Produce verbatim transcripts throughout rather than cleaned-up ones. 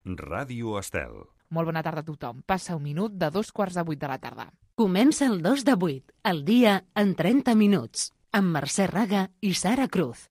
Ràdio Estel. Molt bona tarda a tothom. Passa un minut de dos quarts de vuit de la tarda. Comença el dos de vuit, el dia en trenta minuts, amb Mercè Raga i Sara Cruz.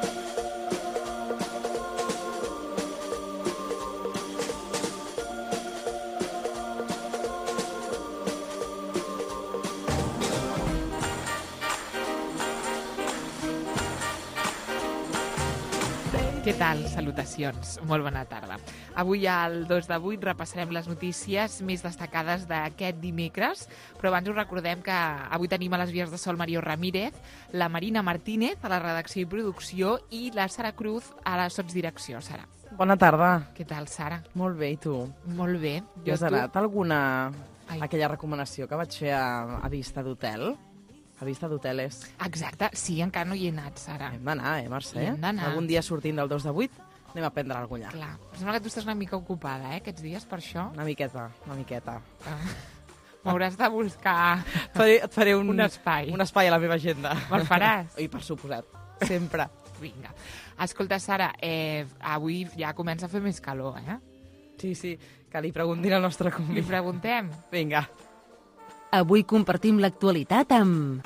Què tal? Salutacions. Molt bona tarda. Avui al dos de vuit repassarem les notícies més destacades d'aquest dimecres, però abans us recordem que avui tenim a les vies de Sol Mario Ramírez, la Marina Martínez a la redacció i producció i la Sara Cruz a la sotsdirecció. Sara. Bona tarda. Què tal, Sara? Molt bé, i tu? Molt bé. Jo has anat a alguna... Ai. aquella recomanació que vaig fer a, a Vista d'Hotel? A Vista d'Hotel és... Exacte. Sí, encara no hi he anat, Sara. Hem d'anar, eh, Mercè? Hi hem d'anar. Algun dia sortint del dos de vuit anem a prendre alguna cosa allà. Clar. Però sembla que tu estàs una mica ocupada, eh, aquests dies, per això. Una miqueta, una miqueta. Ah. M'hauràs de buscar Et faré, et faré un, un espai. un espai a la meva agenda. Me'l faràs? I per suposat, sempre. Vinga. Escolta, Sara, eh, avui ja comença a fer més calor, eh? Sí, sí, que li preguntin al nostre Li convidat. preguntem. Vinga. Avui compartim l'actualitat amb...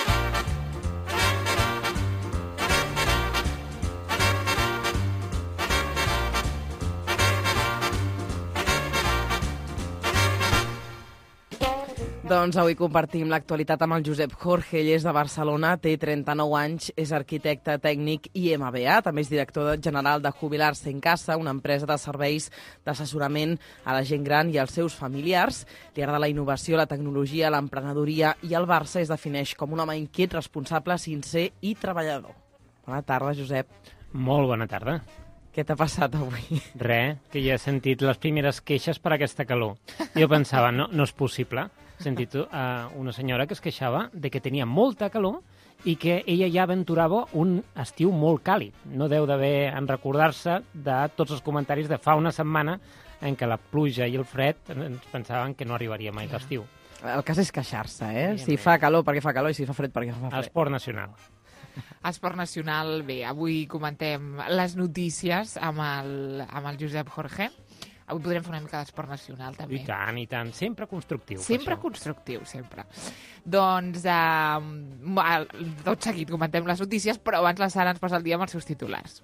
Doncs avui compartim l'actualitat amb el Josep Jorge. Ell és de Barcelona, té trenta-nou anys, és arquitecte tècnic i M B A. També és director general de Jubilar-se en Casa, una empresa de serveis d'assessorament a la gent gran i als seus familiars. Li agrada la innovació, la tecnologia, l'emprenedoria i el Barça es defineix com un home inquiet, responsable, sincer i treballador. Bona tarda, Josep. Molt bona tarda. Què t'ha passat avui? Re, que ja he sentit les primeres queixes per aquesta calor. Jo pensava, no, no és possible. He sentit uh, una senyora que es queixava de que tenia molta calor i que ella ja aventurava un estiu molt càlid. No deu d'haver en recordar-se de tots els comentaris de fa una setmana en què la pluja i el fred ens pensaven que no arribaria mai l'estiu. El cas és queixar-se, eh? Si fa calor, perquè fa calor, i si fa fred, perquè fa fred. Esport nacional. Esport nacional, bé, avui comentem les notícies amb el, amb el Josep Jorge. Avui podrem fer una mica d'esport nacional, també. I tant, i tant. Sempre constructiu. Sempre constructiu, sempre. Doncs, eh, tot seguit comentem les notícies, però abans la Sara ens passa el dia amb els seus titulars.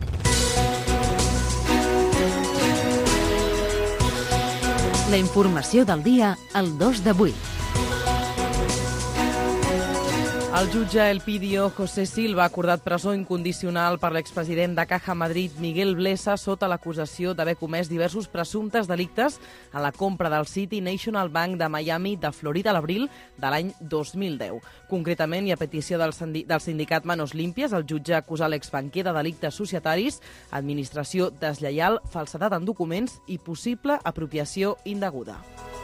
La informació del dia al dos de vuit. El jutge Elpidio José Silva ha acordat presó incondicional per l'expresident de Caja Madrid, Miguel Blesa, sota l'acusació d'haver comès diversos presumptes delictes en la compra del City National Bank de Miami de Florida a l'abril de l'any dos mil deu. Concretament, i a petició del, del sindicat Manos Limpias, el jutge acusa l'exbanquer de delictes societaris, administració deslleial, falsedat en documents i possible apropiació indeguda.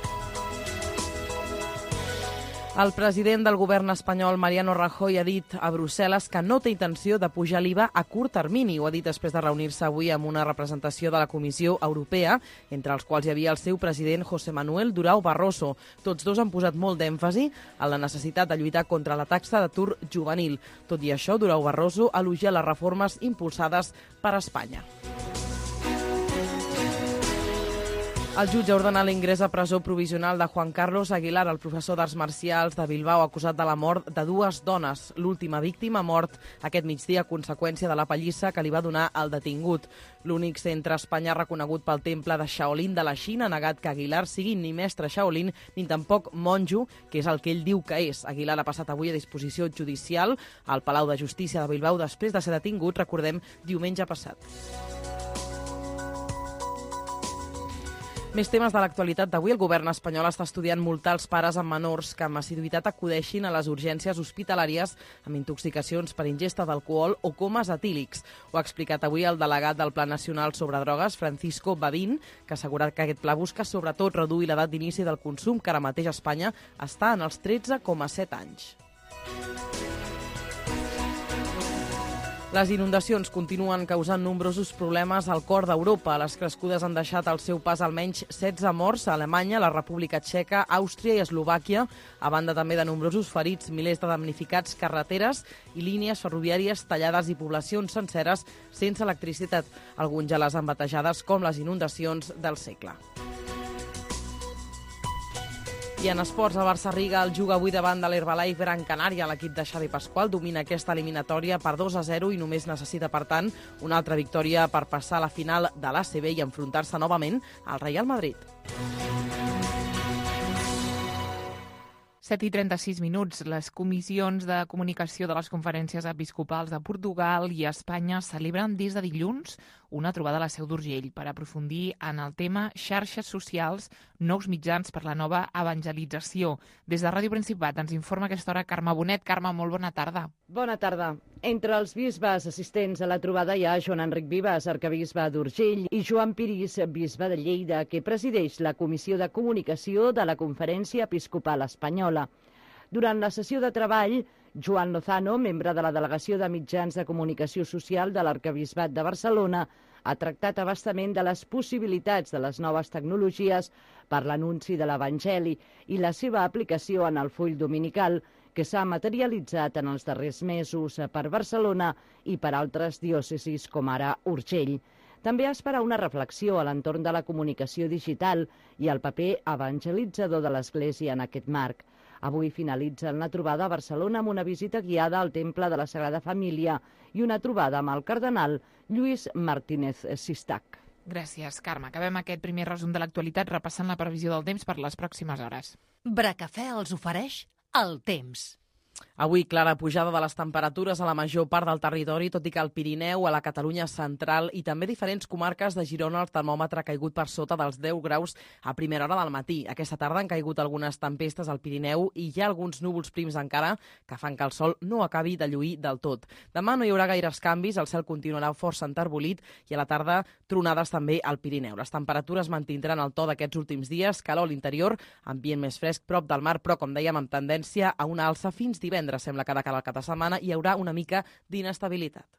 El president del govern espanyol, Mariano Rajoy, ha dit a Brussel·les que no té intenció de pujar l'I V A a curt termini. Ho ha dit després de reunir-se avui amb una representació de la Comissió Europea, entre els quals hi havia el seu president José Manuel Durão Barroso. Tots dos han posat molt d'èmfasi en la necessitat de lluitar contra la taxa d'atur juvenil. Tot i això, Durão Barroso elogia les reformes impulsades per Espanya. El jutge ha ordenat l'ingrés a presó provisional de Juan Carlos Aguilar, el professor d'arts marcials de Bilbao, acusat de la mort de dues dones. L'última víctima ha mort aquest migdia a conseqüència de la pallissa que li va donar el detingut. L'únic centre a Espanya reconegut pel temple de Shaolin de la Xina ha negat que Aguilar sigui ni mestre Shaolin ni tampoc monjo, que és el que ell diu que és. Aguilar ha passat avui a disposició judicial al Palau de Justícia de Bilbao després de ser detingut, recordem, diumenge passat. Més temes de l'actualitat d'avui. El govern espanyol està estudiant multar els pares amb menors que amb assiduïtat acudeixin a les urgències hospitalàries amb intoxicacions per ingesta d'alcohol o comes etílics. Ho ha explicat avui el delegat del Pla Nacional sobre Drogues, Francisco Babín, que ha assegurat que aquest pla busca sobretot reduir l'edat d'inici del consum, que ara mateix a Espanya està en els tretze coma set anys. Les inundacions continuen causant nombrosos problemes al cor d'Europa. Les crescudes han deixat al seu pas almenys setze morts a Alemanya, la República Txeca, Àustria i Eslovàquia, a banda també de nombrosos ferits, milers de damnificats, carreteres i línies ferroviàries tallades i poblacions senceres sense electricitat, alguns ja les han batejades com les inundacions del segle. I en esports, el Barça-Riga el juga avui davant de l'Herbalife Gran Canària. L'equip de Xavi Pasqual domina aquesta eliminatòria per dos a zero i només necessita, per tant, una altra victòria per passar a la final de l'A C B i enfrontar-se novament al Real Madrid. set i trenta-sis minuts. Les comissions de comunicació de les conferències episcopals de Portugal i Espanya celebren des de dilluns una trobada a la Seu d'Urgell per aprofundir en el tema xarxes socials, nous mitjans per la nova evangelització. Des de Ràdio Principat ens informa a aquesta hora Carme Bonet. Carme, molt bona tarda. Bona tarda. Entre els bisbes assistents a la trobada hi ha Joan Enric Vives, arquebisbe d'Urgell, i Joan Piris, bisbe de Lleida, que presideix la Comissió de Comunicació de la Conferència Episcopal Espanyola. Durant la sessió de treball, Joan Lozano, membre de la Delegació de Mitjans de Comunicació Social de l'Arquebisbat de Barcelona, ha tractat abastament de les possibilitats de les noves tecnologies per l'anunci de l'Evangeli i la seva aplicació en el full dominical, que s'ha materialitzat en els darrers mesos per Barcelona i per altres diòcesis com ara Urgell. També es farà una reflexió a l'entorn de la comunicació digital i el paper evangelitzador de l'Església en aquest marc. Avui finalitza la trobada a Barcelona amb una visita guiada al Temple de la Sagrada Família i una trobada amb el cardenal Lluís Martínez Sistac. Gràcies, Carme. Acabem aquest primer resum de l'actualitat repassant la previsió del temps per les pròximes hores. Bracafè els ofereix el temps. Avui, clara pujada de les temperatures a la major part del territori, tot i que al Pirineu, a la Catalunya central i també diferents comarques de Girona el termòmetre ha caigut per sota dels deu graus a primera hora del matí. Aquesta tarda han caigut algunes tempestes al Pirineu i hi ha alguns núvols prims encara que fan que el sol no acabi de lluir del tot. Demà no hi haurà gaires canvis, el cel continuarà força enterbolit i a la tarda tronades també al Pirineu. Les temperatures mantindran el to d'aquests últims dies, calor a l'interior, ambient més fresc prop del mar, però com dèiem amb tendència a una alça fins divendres. Sembla que de cara al cap de setmana hi haurà una mica d'inestabilitat.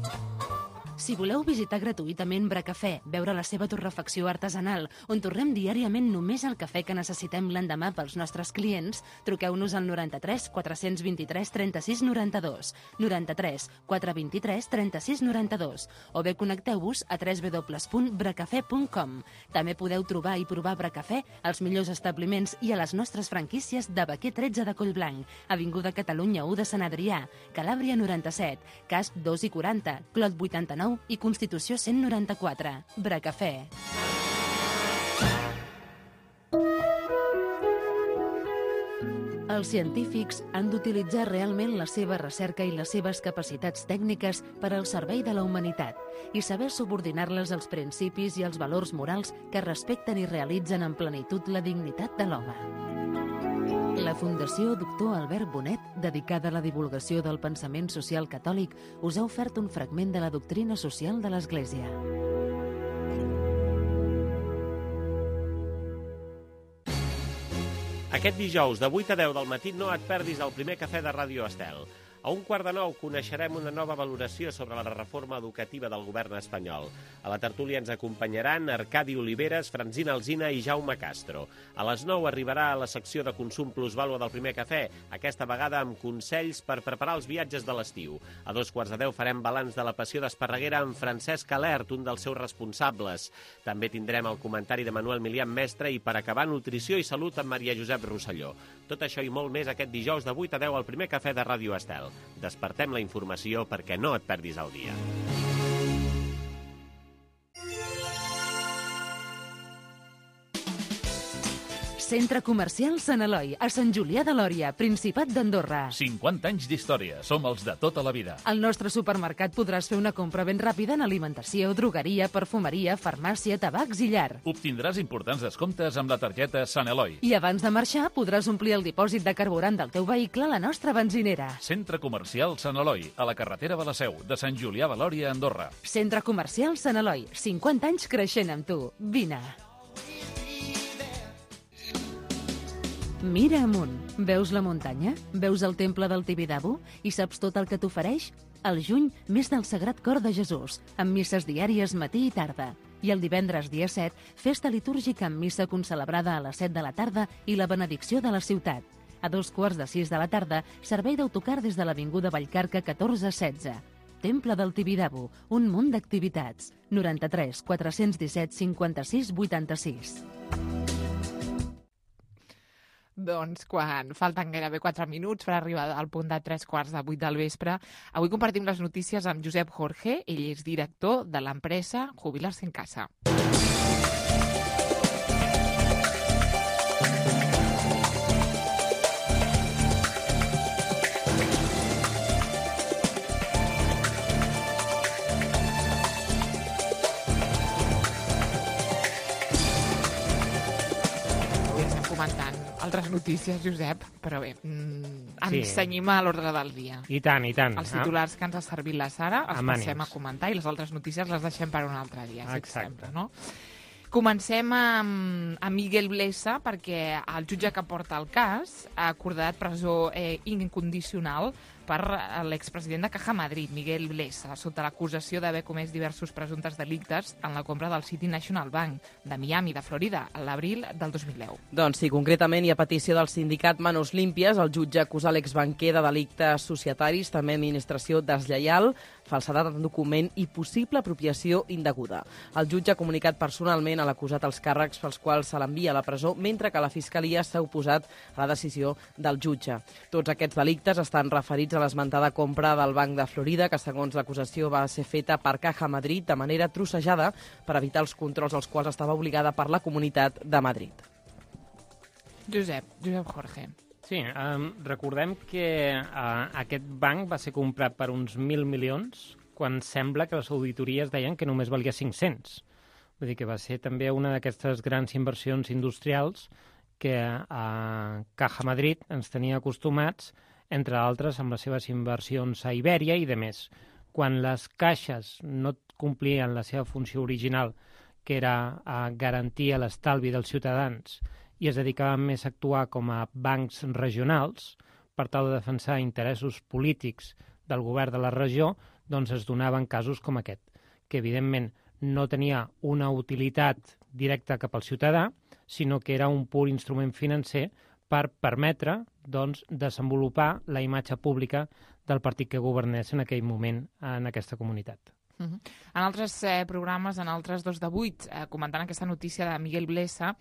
Si voleu visitar gratuïtament Bracafè, veure la seva torrefacció artesanal, on torrem diàriament només el cafè que necessitem l'endemà pels nostres clients, truqueu-nos al noranta-tres quatre vint-i-tres trenta-sis noranta-dos, noranta-tres quatre vint-i-tres trenta-sis noranta-dos, o bé connecteu-vos a w w w punt bracafè punt com. També podeu trobar i provar Bracafè als millors establiments i a les nostres franquícies de Baquer tretze de Collblanc, Avinguda Catalunya u de Sant Adrià, Calàbria noranta-set, Casp dos i quaranta, Clot vuitanta-nou i Constitució cent noranta-quatre. Bracafè. Els científics han d'utilitzar realment la seva recerca i les seves capacitats tècniques per al servei de la humanitat i saber subordinar-les als principis i als valors morals que respecten i realitzen en plenitud la dignitat de l'home. La Fundació Doctor Albert Bonet, dedicada a la divulgació del pensament social catòlic, us ha ofert un fragment de la doctrina social de l'Església. Aquest dijous, de vuit a deu del matí, no et perdis el primer cafè de Ràdio Estel. A un quart de nou coneixerem una nova valoració sobre la reforma educativa del govern espanyol. A la tertúlia ens acompanyaran Arcadi Oliveres, Francina Alsina i Jaume Castro. A les nou arribarà a la secció de consum plusvàlua del primer cafè, aquesta vegada amb consells per preparar els viatges de l'estiu. A dos quarts de deu farem balanç de la passió d'Esparreguera amb Francesc Alert, un dels seus responsables. També tindrem el comentari de Manuel Milian Mestre i per acabar nutrició i salut amb Maria Josep Rosselló. Tot això i molt més aquest dijous de vuit a deu al primer cafè de Ràdio Estel. Despertem la informació perquè no et perdis el dia. Centre Comercial Sant Eloi, a Sant Julià de Lòria, Principat d'Andorra. cinquanta anys d'història. Som els de tota la vida. Al nostre supermercat podràs fer una compra ben ràpida en alimentació, drogueria, perfumeria, farmàcia, tabacs i llar. Obtindràs importants descomptes amb la targeta Sant Eloi. I abans de marxar podràs omplir el dipòsit de carburant del teu vehicle a la nostra benzinera. Centre Comercial Sant Eloi, a la carretera de la Seu, de Sant Julià de Lòria, Andorra. Centre Comercial Sant Eloi, cinquanta anys creixent amb tu. Vine. Mira amunt. Veus la muntanya? Veus el temple del Tibidabo? I saps tot el que t'ofereix? Al juny, més del Sagrat Cor de Jesús, amb misses diàries matí i tarda. I el divendres dia set, festa litúrgica amb missa concelebrada a les set de la tarda i la benedicció de la ciutat. A dos quarts de sis de la tarda, servei d'autocar des de l'Avinguda Vallcarca catorze setze. Temple del Tibidabo, un munt d'activitats. noranta-tres quatre-cents disset cinquanta-sis vuitanta-sis. Doncs quan falten gairebé quatre minuts per arribar al punt de tres quarts de vuit del vespre, avui compartim les notícies amb Josep Jorge, ell és director de l'empresa Jubilar-se en Casa. Comentant altres notícies, Josep, però bé, mm, ens Sí. cenyim a l'ordre del dia. I tant, i tant. Els titulars que ens ha servit la Sara els Amb passem ànims. a comentar i les altres notícies les deixem per un altre dia, si et Exacte. sembla, no? Comencem amb, amb Miguel Blesa, perquè el jutge que porta el cas ha acordat presó eh, incondicional per l'expresident de Caja Madrid, Miguel Blesa, sota l'acusació d'haver comès diversos presumptes delictes en la compra del City National Bank de Miami, de Florida, a l'abril del dos mil deu. Doncs sí, concretament i a petició del sindicat Manos Límpies, el jutge acusa l'exbanquer de delictes societaris, també administració deslleial, falsedat en document i possible apropiació indeguda. El jutge ha comunicat personalment a l'acusat els càrrecs pels quals se l'envia a la presó, mentre que la Fiscalia s'ha oposat a la decisió del jutge. Tots aquests delictes estan referits a l'esmentada compra del Banc de Florida, que segons l'acusació va ser feta per Caja Madrid de manera trossejada per evitar els controls als quals estava obligada per la Comunitat de Madrid. Josep, Josep Jorge. Sí, um, recordem que uh, aquest banc va ser comprat per uns mil milions quan sembla que les auditories deien que només valia cinc-cents. Vull dir que va ser també una d'aquestes grans inversions industrials que uh, Caja Madrid ens tenia acostumats, entre altres amb les seves inversions a Ibèria i de més. Quan les caixes no complien la seva funció original, que era a garantir l'estalvi dels ciutadans, i es dedicaven més a actuar com a bancs regionals per tal de defensar interessos polítics del govern de la regió, doncs es donaven casos com aquest, que evidentment no tenia una utilitat directa cap al ciutadà, sinó que era un pur instrument financer per permetre doncs, desenvolupar la imatge pública del partit que governés en aquell moment en aquesta comunitat. Uh -huh. En altres eh, programes, en altres dos de vuit, eh, comentant aquesta notícia de Miguel Blesa,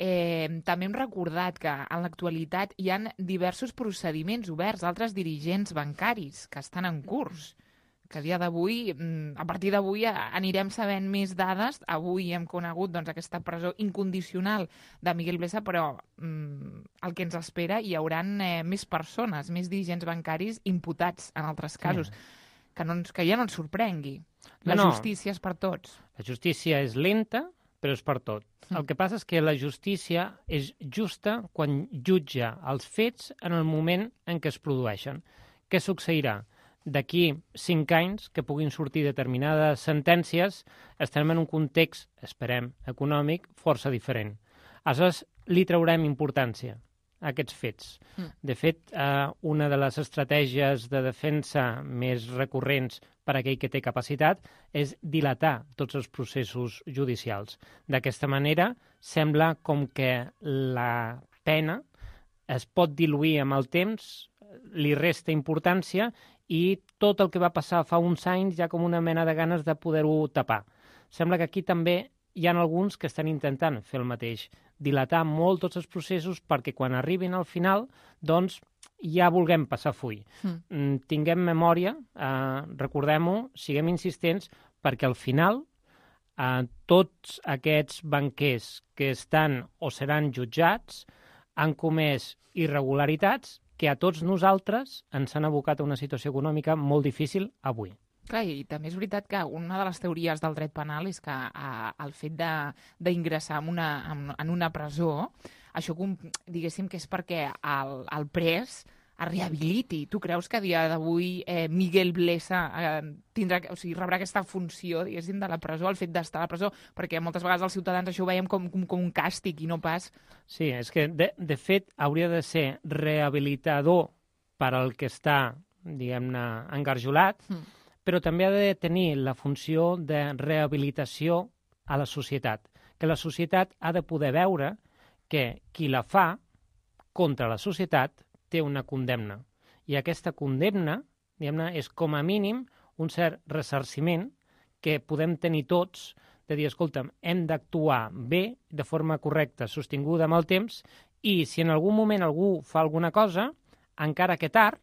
eh, també hem recordat que en l'actualitat hi ha diversos procediments oberts d'altres dirigents bancaris que estan en curs, que a dia d'avui, a partir d'avui anirem sabent més dades. Avui hem conegut doncs, aquesta presó incondicional de Miguel Blesa, però mm, el que ens espera hi haurà eh, més persones, més dirigents bancaris imputats en altres casos. Sí. Que, no ens, que ja no ens sorprengui. La no, no. justícia és per tots. La justícia és lenta, però és per tot. Mm. El que passa és que la justícia és justa quan jutja els fets en el moment en què es produeixen. Què succeirà? D'aquí cinc anys que puguin sortir determinades sentències, estarem en un context, esperem, econòmic, força diferent. Aleshores, li traurem importància a aquests fets. Mm. De fet, eh, una de les estratègies de defensa més recurrents per a aquell que té capacitat és dilatar tots els processos judicials. D'aquesta manera, sembla com que la pena es pot diluir amb el temps, li resta importància i tot el que va passar fa uns anys hi ha com una mena de ganes de poder-ho tapar. Sembla que aquí també hi ha alguns que estan intentant fer el mateix, dilatar molt tots els processos perquè quan arribin al final, doncs, ja vulguem passar full. Mm. Tinguem memòria, eh, recordem-ho, siguem insistents, perquè al final eh, tots aquests banquers que estan o seran jutjats han comès irregularitats que a tots nosaltres ens han abocat a una situació econòmica molt difícil avui. Clar, i també és veritat que una de les teories del dret penal és que eh, el fet d'ingressar en, una, en, en una presó, això diguéssim que és perquè el, el pres es rehabiliti. Tu creus que a dia d'avui eh, Miguel Blesa eh, tindrà, o sigui, rebrà aquesta funció, diguéssim, de la presó, el fet d'estar a la presó? Perquè moltes vegades els ciutadans això ho veiem com, com, com un càstig i no pas... Sí, és que de, de fet hauria de ser rehabilitador per al que està diguem-ne, engarjolat, mm. però també ha de tenir la funció de rehabilitació a la societat, que la societat ha de poder veure que qui la fa contra la societat té una condemna. I aquesta condemna, diguem-ne, és com a mínim un cert ressarciment que podem tenir tots de dir, escolta'm, hem d'actuar bé, de forma correcta, sostinguda amb el temps, i si en algun moment algú fa alguna cosa, encara que tard,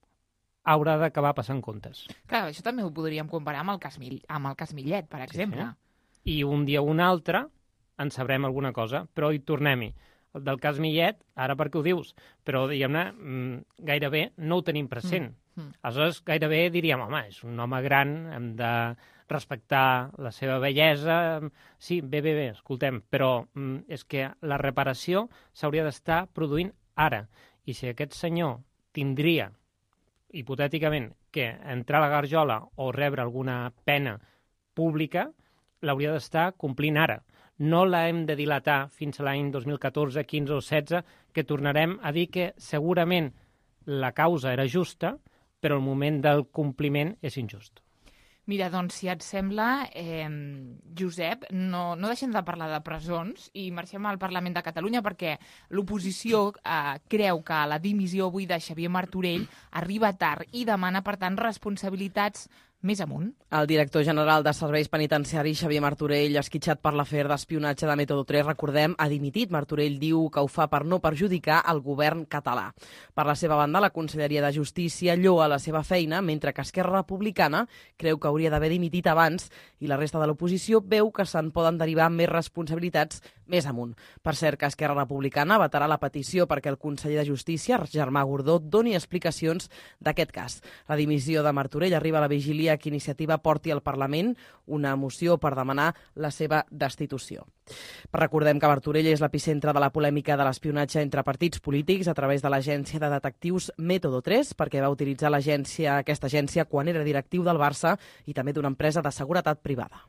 haurà d'acabar passant comptes. Clar, això també ho podríem comparar amb el cas, Mill amb el cas Millet, per exemple. Sí, sí. I un dia o un altre en sabrem alguna cosa, però hi tornem-hi. El del cas Millet, ara perquè ho dius, però diguem-ne, gairebé no ho tenim present. Mm. Mm. Aleshores, gairebé diríem, home, és un home gran, hem de respectar la seva bellesa, sí, bé, bé, bé, escoltem, però mm, és que la reparació s'hauria d'estar produint ara. I si aquest senyor tindria, hipotèticament, que entrar a la garjola o rebre alguna pena pública, l'hauria d'estar complint ara. No la hem de dilatar fins a l'any dos mil catorze, quinze o setze, que tornarem a dir que segurament la causa era justa, però el moment del compliment és injust. Mira, doncs, si et sembla, eh, Josep, no, no deixem de parlar de presons i marxem al Parlament de Catalunya perquè l'oposició eh, creu que la dimissió avui de Xavier Martorell arriba tard i demana, per tant, responsabilitats més amunt. El director general de Serveis Penitenciaris, Xavier Martorell, esquitxat per l'afer d'espionatge de Método tres, recordem, ha dimitit. Martorell diu que ho fa per no perjudicar el govern català. Per la seva banda, la Conselleria de Justícia lloa la seva feina, mentre que Esquerra Republicana creu que hauria d'haver dimitit abans i la resta de l'oposició veu que se'n poden derivar més responsabilitats més amunt. Per cert, que Esquerra Republicana vetarà la petició perquè el conseller de Justícia, Germà Gordó, doni explicacions d'aquest cas. La dimissió de Martorell arriba a la vigília que Iniciativa porti al Parlament una moció per demanar la seva destitució. Recordem que Martorell és l'epicentre de la polèmica de l'espionatge entre partits polítics a través de l'agència de detectius Método tres, perquè va utilitzar l'agència, aquesta agència quan era directiu del Barça i també d'una empresa de seguretat privada.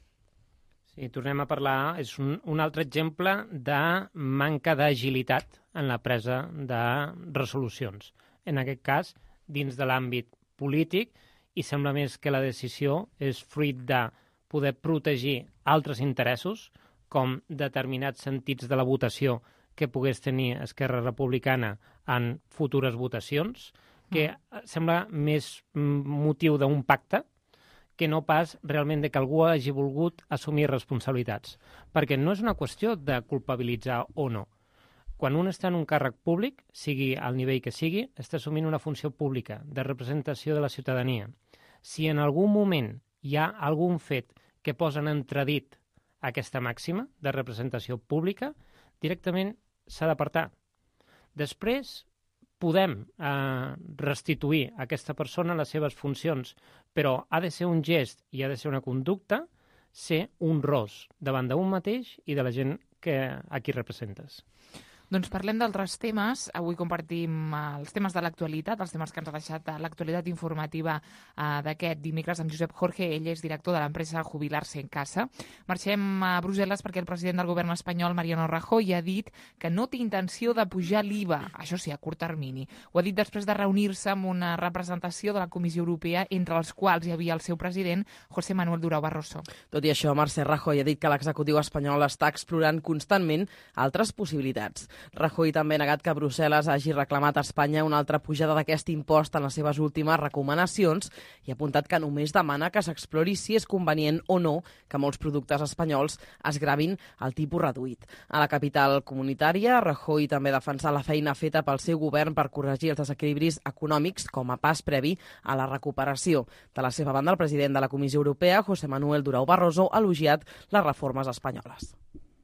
Sí, tornem a parlar, és un, un altre exemple de manca d'agilitat en la presa de resolucions. En aquest cas, dins de l'àmbit polític, i sembla més que la decisió és fruit de poder protegir altres interessos, com determinats sentits de la votació que pogués tenir Esquerra Republicana en futures votacions, que mm. sembla més motiu d'un pacte que no pas realment de que algú hagi volgut assumir responsabilitats. Perquè no és una qüestió de culpabilitzar o no. Quan un està en un càrrec públic, sigui al nivell que sigui, està assumint una funció pública de representació de la ciutadania. Si en algun moment hi ha algun fet que posa en entredit aquesta màxima de representació pública, directament s'ha d'apartar. Després podem eh, restituir a aquesta persona les seves funcions, però ha de ser un gest i ha de ser una conducta, ser un ros davant d'un mateix i de la gent que, a qui representes. Doncs parlem d'altres temes. Avui compartim els temes de l'actualitat, els temes que ens ha deixat l'actualitat informativa eh, d'aquest dimecres amb Josep Jorge. Ell és director de l'empresa Jubilar-se en Casa. Marxem a Brussel·les perquè el president del govern espanyol, Mariano Rajoy, ha dit que no té intenció de pujar l'I V A, això sí, a curt termini. Ho ha dit després de reunir-se amb una representació de la Comissió Europea, entre els quals hi havia el seu president, José Manuel Durão Barroso. Tot i això, Mercè Rajoy ha dit que l'executiu espanyol està explorant constantment altres possibilitats. Rajoy també ha negat que Brussel·les hagi reclamat a Espanya una altra pujada d'aquest impost en les seves últimes recomanacions i ha apuntat que només demana que s'explori si és convenient o no que molts productes espanyols es gravin al tipus reduït. A la capital comunitària, Rajoy també ha defensat la feina feta pel seu govern per corregir els desequilibris econòmics com a pas previ a la recuperació. De la seva banda, el president de la Comissió Europea, José Manuel Durão Barroso, ha elogiat les reformes espanyoles.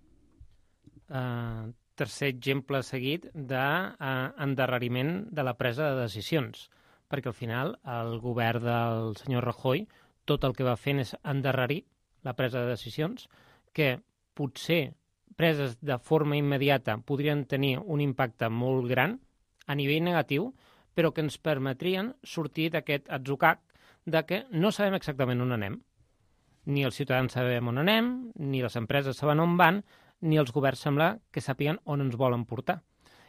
Uh... tercer exemple seguit d'endarreriment de, uh, de la presa de decisions, perquè al final el govern del senyor Rajoy tot el que va fent és endarrerir la presa de decisions que potser preses de forma immediata podrien tenir un impacte molt gran a nivell negatiu, però que ens permetrien sortir d'aquest atzucac de que no sabem exactament on anem. Ni els ciutadans sabem on anem, ni les empreses saben on van, ni els governs sembla que sàpiguen on ens volen portar.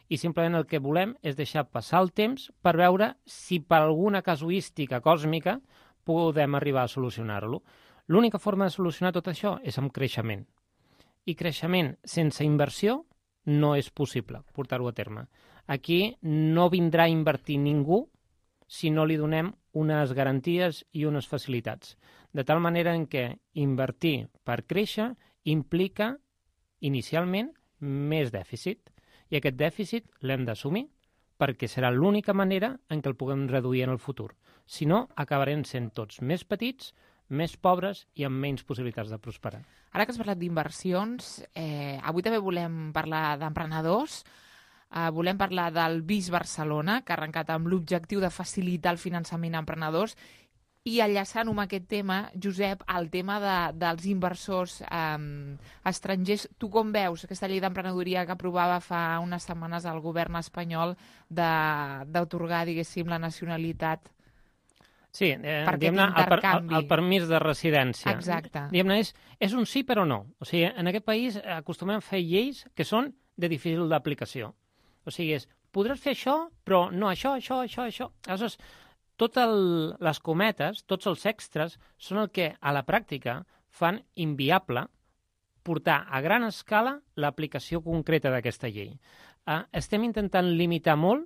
i simplement el que volem és deixar passar el temps per veure si per alguna casuística còsmica podem arribar a solucionar-lo. L'única forma de solucionar tot això és amb creixement. I creixement sense inversió no és possible portar-ho a terme. Aquí no vindrà a invertir ningú si no li donem unes garanties i unes facilitats. De tal manera en què invertir per créixer implica inicialment més dèficit. I aquest dèficit l'hem d'assumir perquè serà l'única manera en què el puguem reduir en el futur. Si no, acabarem sent tots més petits, més pobres i amb menys possibilitats de prosperar. Ara que has parlat d'inversions, eh, avui també volem parlar d'emprenedors. Uh, volem parlar del B I S Barcelona, que ha arrencat amb l'objectiu de facilitar el finançament a emprenedors, i enllaçant-ho amb aquest tema, Josep, el tema de, dels inversors um, estrangers. Tu com veus aquesta llei d'emprenedoria que aprovava fa unes setmanes el govern espanyol d'atorgar, diguéssim, la nacionalitat? Sí, eh, diguem-ne, el, per, el, el permís de residència. Exacte. Diguem-ne, és, és un sí però no. O sigui, en aquest país acostumem a fer lleis que són de difícil d'aplicació. O sigui, és, podràs fer això, però no això, això, això, això. Aleshores, totes les cometes, tots els extras, són el que a la pràctica fan inviable portar a gran escala l'aplicació concreta d'aquesta llei. Uh, estem intentant limitar molt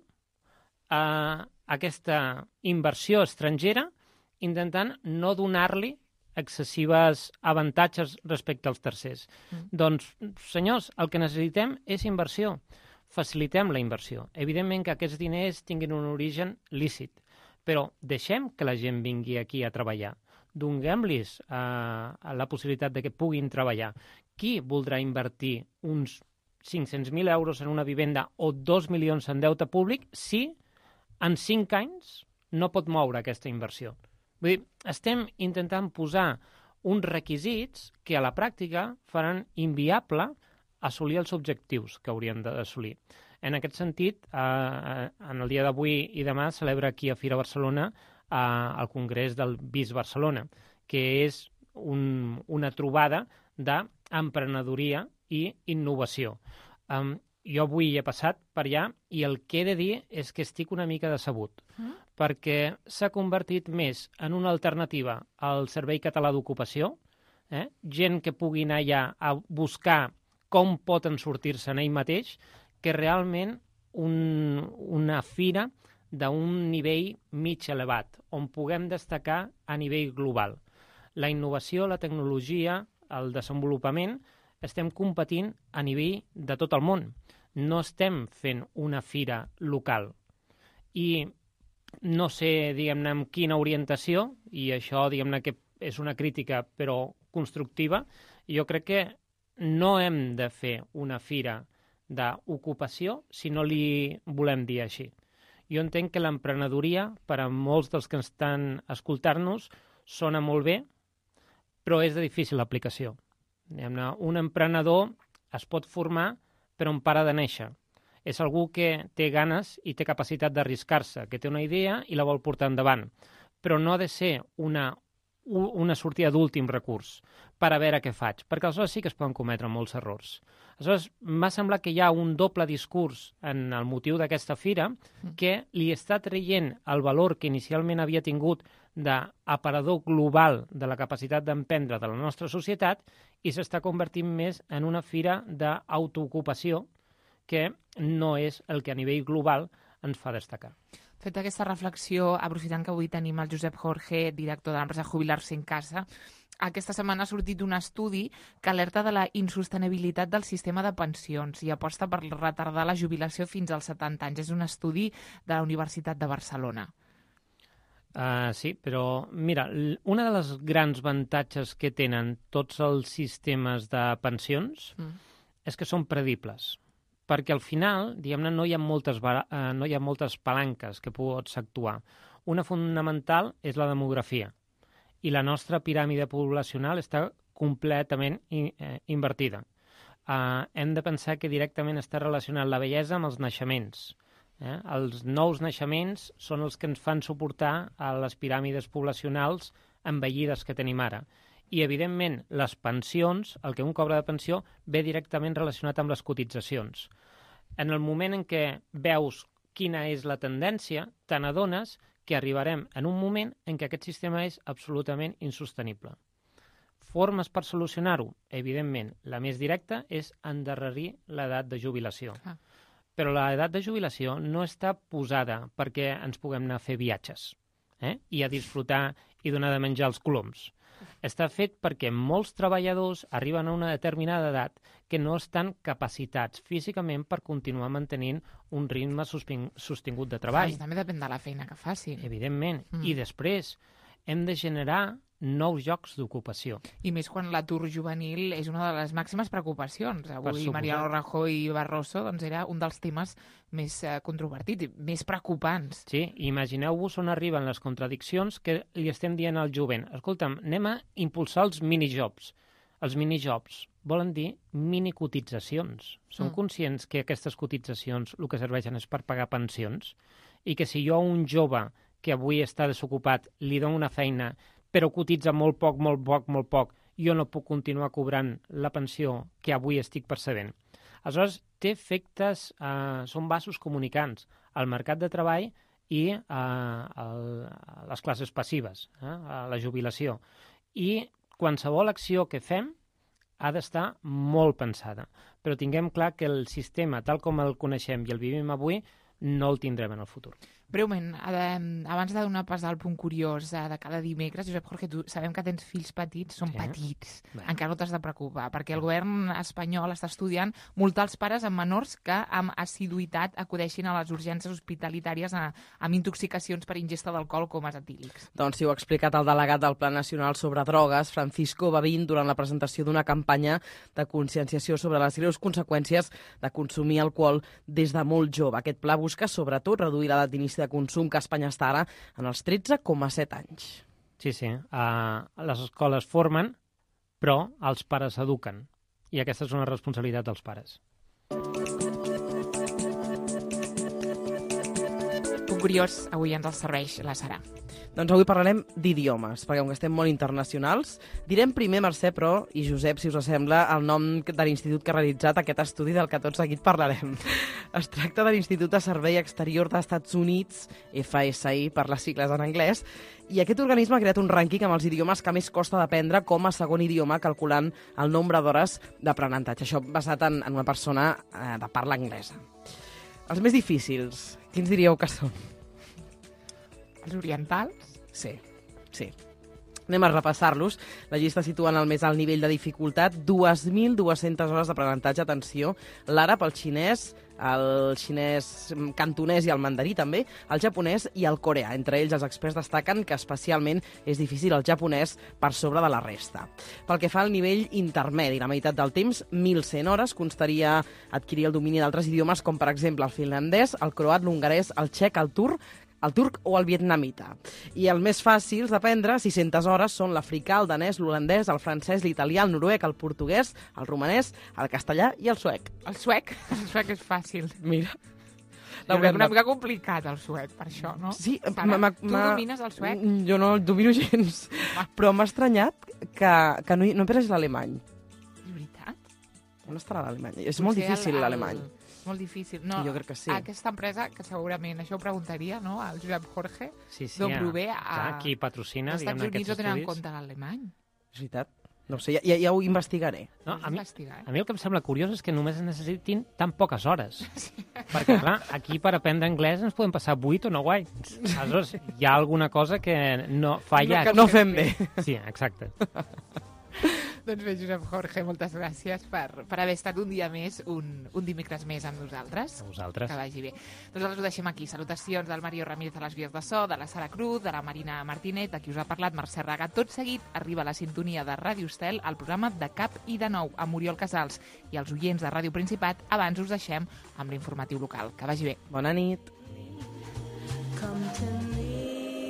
uh, aquesta inversió estrangera, intentant no donar-li excessives avantatges respecte als tercers. Mm. Doncs, senyors, el que necessitem és inversió. Facilitem la inversió. Evidentment que aquests diners tinguin un origen lícit, però deixem que la gent vingui aquí a treballar. Donem-los eh, la possibilitat de que puguin treballar. Qui voldrà invertir uns cinc-cents mil euros en una vivenda o dos milions en deute públic si en cinc anys no pot moure aquesta inversió? Vull dir, estem intentant posar uns requisits que a la pràctica faran inviable assolir els objectius que haurien d'assolir. En aquest sentit, eh, en el dia d'avui i demà celebra aquí a Fira Barcelona eh, el Congrés del B I S Barcelona, que és un, una trobada d'emprenedoria i innovació. Um, jo avui he passat per allà i el que he de dir és que estic una mica decebut, mm. perquè s'ha convertit més en una alternativa al Servei Català d'Ocupació, eh? gent que pugui anar allà a buscar com poden sortir-se'n ell mateix, que realment un, una fira d'un nivell mig elevat, on puguem destacar a nivell global. La innovació, la tecnologia, el desenvolupament, estem competint a nivell de tot el món. No estem fent una fira local. I no sé, diguem-ne, amb quina orientació, i això, diguem-ne, que és una crítica, però constructiva, jo crec que no hem de fer una fira d'ocupació si no li volem dir així. Jo entenc que l'emprenedoria, per a molts dels que estan escoltant-nos, sona molt bé, però és de difícil aplicació. Un emprenedor es pot formar per on para de néixer. És algú que té ganes i té capacitat d'arriscar-se, que té una idea i la vol portar endavant, però no ha de ser una una sortida d'últim recurs per a veure què faig, perquè aleshores sí que es poden cometre molts errors. Aleshores, m'ha semblat que hi ha un doble discurs en el motiu d'aquesta fira que li està traient el valor que inicialment havia tingut d'aparador global de la capacitat d'emprendre de la nostra societat i s'està convertint més en una fira d'autoocupació que no és el que a nivell global ens fa destacar. Fet aquesta reflexió, aprofitant que avui tenim el Josep Jorge, director de l'empresa Jubilar-se en Casa, aquesta setmana ha sortit un estudi que alerta de la insostenibilitat del sistema de pensions i aposta per retardar la jubilació fins als setanta anys. És un estudi de la Universitat de Barcelona. Uh, sí, però mira, una de les grans avantatges que tenen tots els sistemes de pensions mm. és que són predibles. Perquè al final, diguem-ne, no hi ha moltes, eh, no hi ha moltes palanques que pots actuar. Una fonamental és la demografia. I la nostra piràmide poblacional està completament in, eh, invertida. Eh, hem de pensar que directament està relacionat la bellesa amb els naixements. Eh? Els nous naixements són els que ens fan suportar a les piràmides poblacionals envellides que tenim ara. I, evidentment, les pensions, el que un cobra de pensió, ve directament relacionat amb les cotitzacions. En el moment en què veus quina és la tendència, te n'adones que arribarem en un moment en què aquest sistema és absolutament insostenible. Formes per solucionar-ho? Evidentment, la més directa és endarrerir l'edat de jubilació. Ah. Però l'edat de jubilació no està posada perquè ens puguem anar a fer viatges eh? i a disfrutar i donar de menjar als coloms. Està fet perquè molts treballadors arriben a una determinada edat que no estan capacitats físicament per continuar mantenint un ritme sostingut de treball. Ah, també depèn de la feina que facin. Evidentment. Mm. I després hem de generar nous llocs d'ocupació. I més quan l'atur juvenil és una de les màximes preocupacions. Avui Mariano Rajoy i Barroso doncs, era un dels temes més eh, controvertits i més preocupants. Sí, imagineu-vos on arriben les contradiccions que li estem dient al jovent. Escolta'm, anem a impulsar els minijobs. Els minijobs volen dir minicotitzacions. Som mm. conscients que aquestes cotitzacions el que serveixen és per pagar pensions i que si jo a un jove que avui està desocupat li dono una feina però cotitza molt poc, molt poc, molt poc, jo no puc continuar cobrant la pensió que avui estic percebent. Aleshores, té efectes, eh, són vasos comunicants al mercat de treball i eh, a les classes passives, eh, a la jubilació. I qualsevol acció que fem ha d'estar molt pensada, però tinguem clar que el sistema, tal com el coneixem i el vivim avui, no el tindrem en el futur. Breument, abans de donar pas al punt curiós de cada dimecres, Josep Jorge, tu sabem que tens fills petits, són sí. petits, Bé. encara no t'has de preocupar, perquè el govern espanyol està estudiant multar els pares amb menors que amb assiduïtat acudeixin a les urgències hospitalitàries a, amb intoxicacions per ingesta d'alcohol com els etílics. Doncs sí, ho ha explicat el delegat del Pla Nacional sobre Drogues, Francisco Babín, durant la presentació d'una campanya de conscienciació sobre les greus conseqüències de consumir alcohol des de molt jove. Aquest pla busca, sobretot, reduir l'edat d'inici de consum, que a Espanya està ara en els tretze coma set anys. Sí, sí. Uh, les escoles formen, però els pares eduquen. I aquesta és una responsabilitat dels pares. Punt curiós, avui ens el serveix la Sara. Doncs avui parlarem d'idiomes, perquè com que estem molt internacionals, direm primer, Mercè, però, i Josep, si us sembla, el nom de l'institut que ha realitzat aquest estudi del que tot seguit parlarem. Es tracta de l'Institut de Servei Exterior d'Estats Units, F S I per les sigles en anglès, i aquest organisme ha creat un rànquing amb els idiomes que més costa d'aprendre com a segon idioma, calculant el nombre d'hores d'aprenentatge. Això basat en, en una persona eh, de parla anglesa. Els més difícils, quins diríeu que són? Els orientals? Sí, sí. Anem a repassar-los. La llista situa en el més alt nivell de dificultat dos mil dues-centes hores d'aprenentatge. Atenció, l'àrab, el xinès, el xinès cantonès i el mandarí també, el japonès i el coreà. Entre ells, els experts destaquen que especialment és difícil el japonès per sobre de la resta. Pel que fa al nivell intermedi, la meitat del temps, mil cent hores, constaria adquirir el domini d'altres idiomes, com per exemple el finlandès, el croat, l'hongarès, el txec, el turc, el turc o el vietnamita. I els més fàcils d'aprendre, sis-centes hores, són l'africà, el danès, l'holandès, el francès, l'italià, el noruec, el portuguès, el romanès, el castellà i el suec. El suec? El suec és fàcil. Mira. Jo crec una mica complicat, el suec, per això, no? Sí. Sara, tu domines el suec? Jo no el domino gens, però m'ha estranyat que, que no, no empreses l'alemany. És veritat? On estarà l'alemany? És molt difícil l'alemany. Molt difícil. No, jo crec que sí. Aquesta empresa, que segurament això ho preguntaria, no?, al Josep Jorge, sí, sí, d'on prové... A... Qui patrocina, als Estats Units ho tenen en estudis. compte l'alemany. És veritat. No sé, ja, ja ho investigaré. No, a, mi, investigar, eh? a mi el que em sembla curiós és que només necessitin tan poques hores. Sí. Perquè, clar, aquí per aprendre anglès ens podem passar vuit o nou anys. Aleshores, hi ha alguna cosa que no falla. No, que no fem bé. Sí, exacte. Doncs bé, Josep Jorge, moltes gràcies per, per haver estat un dia més, un, un dimecres més amb nosaltres. A vosaltres. Que vagi bé. Nosaltres ho deixem aquí. Salutacions del Mario Ramírez a les vies de so, de la Sara Cruz, de la Marina Martínez, de qui us ha parlat Mercè Raga. Tot seguit arriba la sintonia de Ràdio Estel al programa De Cap i de Nou amb Oriol Casals i els oients de Ràdio Principat. Abans us deixem amb l'informatiu local. Que vagi bé. Bona nit.